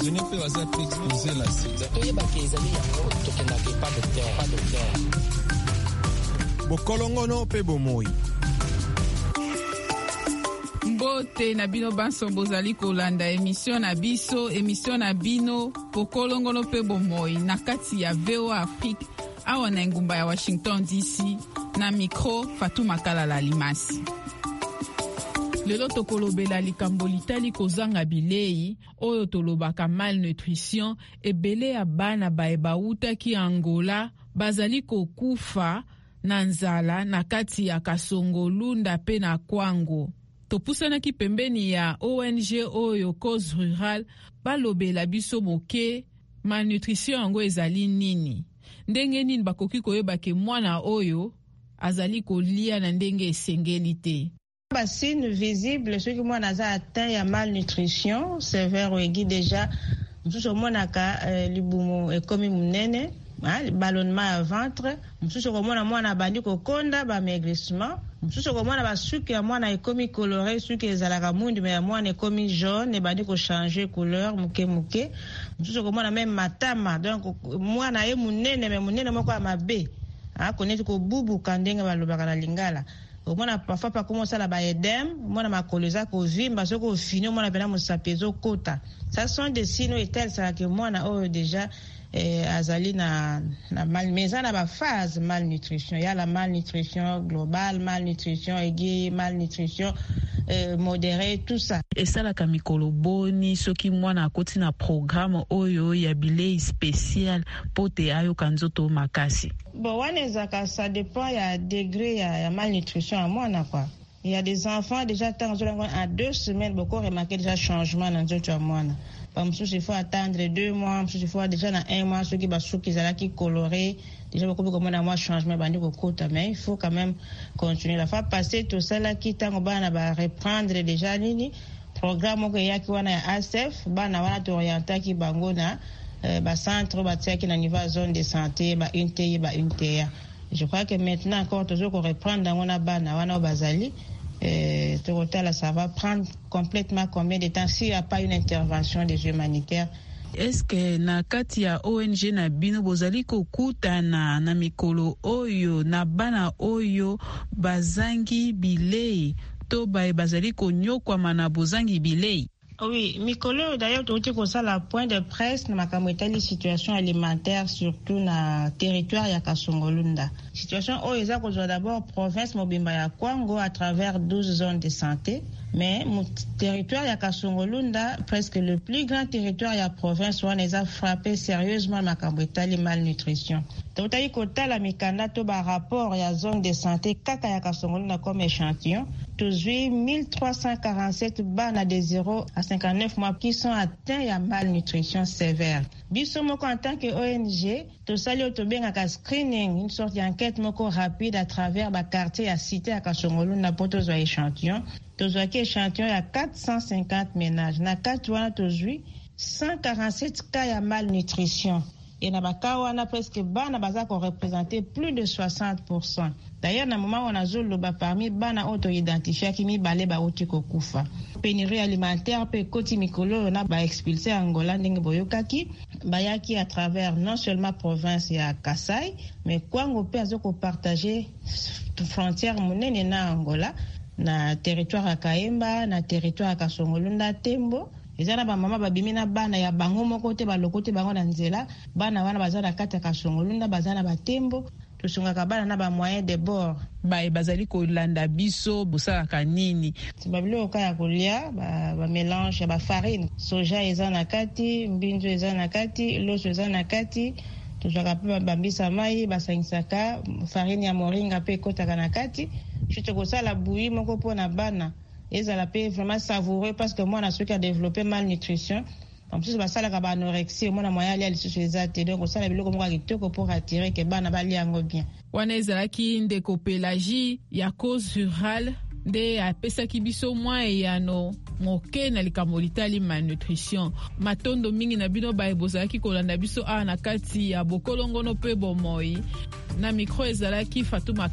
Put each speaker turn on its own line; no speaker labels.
Prisonniers peuvent être exposés là.
Bokolongono pe bomoi.
Mbote na bino banso bozali kolanda émission na bino Bokolongono pe bomoi na kati ya VOA Afrique awa na ngumba ya Washington DC na micro Fatou Makala Limasi. Lelo tokolobela likambo litali kozanga bilei oyo tolobaka malnutrition ebele ya bana baebauta ki Angola bazali kokufa na nzala na kati ya Kasongo-Lunda pe na Kwango. Topusanaki pembeni ya ONG oyo Cause Rural balobela biso moke malnutrition yango ezali nini. Ndenge nini bakoki koyeba ke mwana oyo azali kolia na ndenge esengeli te.
Signe visible ceux qui mwana aza atteint ya malnutrition sévère oegi déjà msusu monaka libumu ekomi munene ballonnement à ventre msusu komona mwana bandi kokonda ba maigrissement msusu komona basuki ya mwana ekomi coloré suki ezalaka mundu mais ya mwana ekomi jaune bandi ko changer couleur muke muke msusu komona même matama donc mwana ye munene mais munene moko ya mabe koneti ko bubu kandenge balobaka na Lingala. Mwana parfois pas commencer la baedem mwana makoloza ko vimba soko fini mwana pena musapezo kota. Ça sont des signes et tels ça que mwana oh déjà azali na mal mais ça na ba phase malnutrition. Il y a la malnutrition globale, malnutrition aiguë, malnutrition modérée, tout ça.
Et ça la kamikolo boni soki mwana akoti na programme oyo ya bilei spécial pote ayo kanzoto makasi.
Bon, ça dépend, il y a degré, il y a malnutrition à moi, quoi. Il y a des enfants, déjà, à 2 semaines, beaucoup remarqué déjà changement dans le monde. Comme ça, il faut attendre 2 mois, il faut déjà dans 1 mois, ceux qui sont colorés, déjà beaucoup comme un mois changement, mais il faut quand même continuer. La fois passée, tout ça là, qui t'a reprendre déjà, programme que y a qui wana ASF, bana wana t'orienter qui bangona. Centre qui na niveau zone de santé une TIA. Je crois que maintenant encore toujours qu'on reprend dans on a bana wana bazali ça va prendre complètement combien de temps s'il n'y a pas une intervention des humanitaires.
Est-ce que na kati ya ONG na bino bozali kokutana na mikolo oyo na bana oyo bazangi bilei to bazali konyokwa mana bozangi bilei?
Oui, Mikolo d'ailleurs tout ko sala point de presse na makamwetali situation alimentaire surtout na territoire ya Kasongo-Lunda. Situation eza ko d'abord province mobimba ya Kwango à travers 12 zones de santé, mais mon territoire ya Kasongo-Lunda presque le plus grand territoire ya province où on a frappé sérieusement makamwetali malnutrition. Donc tayi ko tala mikanda to ba rapport ya zone de santé kaka ya Kasongo-Lunda comme échantillon. Toujours 1347 bana de 0 à 59 mois qui sont atteints de malnutrition sévère. Bisomoko en tant que ONG, tout ça le screening, une sorte d'enquête moko rapide à travers le quartier à cité à Kasongo-Lunda pour tous les échantillons. Tous les échantillons, il y a 450 ménages. Na 4 toujours 147 cas de malnutrition. Et na bakawana presque bana baza ko représenter plus de 60%. D'ailleurs, na moment on a zolo parmi bana auto identifié qui mi balé ba oti ko kufa. Pénurie alimentaire pe koti mikolo na ba expulsé Angola ndenge boyokaki bayaki à travers non seulement province ya Kasai mais Kwango pe azoko partager frontière monene na Angola na territoire ya Kaemba na territoire ya Kasongo-Lunda Tembo. Ezana ba mama babimi na bana ya bango moko te balokote bango na nzela bana wana bazana kata Kasongo-Lunda bazana batembo tusungaka bana na ba moyen de bord bazali kolanda biso bosalaka nini babilo kaya kolia ba mélange ya ba farine soja ezana kati mbinzo ezana kati loso ezana kati tuzaka pe bambisa mai basangisaka farine ya moringa pe kotaka na kati chute kosala bouillie moko pona bana ezala pe vraiment savoureux parce que moi na ceux qui a développé malnutrition en plus basalaka ba anorexie mona moya ali lisusu ezate donc osala biloko moko kitoko pour attirer que bana bali yango bien
wana ezalaki ndeko Pélagie ya Cause Rural nde apesaki biso mwa eyano moke na likambo litali malnutrition matondo mingi na bino bozalaki kolanda biso na kati ya Bokolongono pe bomoi na micro ezalaki Fatou